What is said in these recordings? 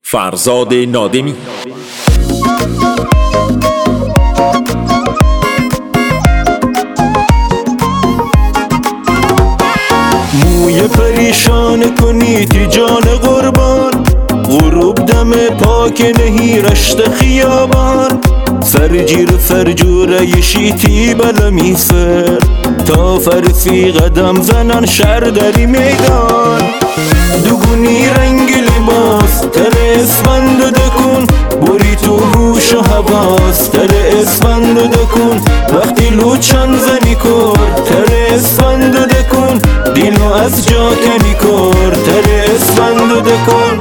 فرزاد نادمی. موی پریشان کنی تی جان قربان، غروب دم پاک نهی رشت خیابان، سرجیر فرجوره شیتی بلمی سر، تا فرسی قدم زنان شر دری میدان. دوگونی رنگ لباس تر اسفند دکن، بری تو هوش و حواس تر اسفند دکن، وقتی لوچان زنی کر تر اسفند دکن، دیلو از جا کنی کر تر اسفند دکن.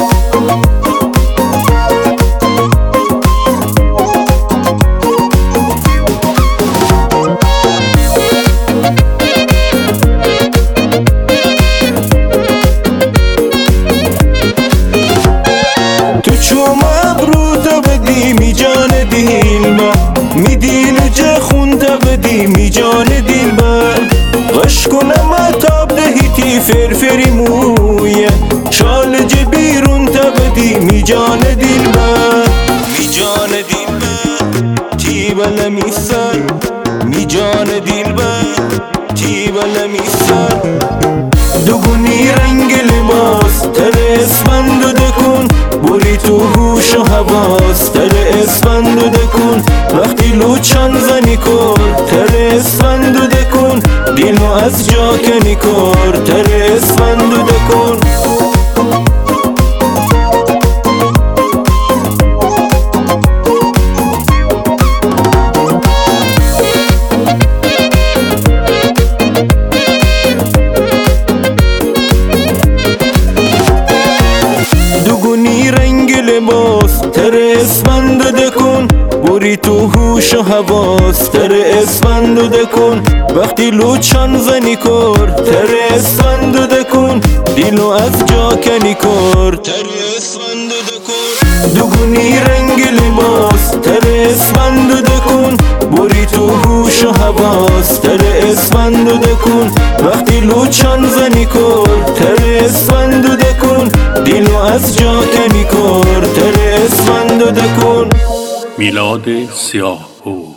چوم ابرو تا بدی می جان دیل با، می دیل جه خون تا بدی می جان دیل با، غش کنم تاب دهیتی فرفری مویه، شال جه بیرون تا بدی می جان دیل با، می جان دیل با تی بلمی سر، می جان دیل با تی بلمی سر. دوگونی رنگ لباس تر اسفند دکن، بری تو هوش و حواس تر اسفند دکن، وقتی لوچان زنی کر تر اسفند دکن، دیلو از جا کنی کر تر اسفند دکن. لباس تر اسفند دکن، بری تو هوش و حواس تر اسفند دکن، وقتی لوچان زنی کر تر اسفند دکن، دیلو از جا کنی کر تر اسفند دکن. دوگونی رنگ لباس تر اسفند دکن، بری تو هوش و حواس تر اسفند دکن، وقتی لوچان زنی کر تر اسفند دکن، دیلو از جا کنی کر تر اسفند دکن. میلاد سیاهو.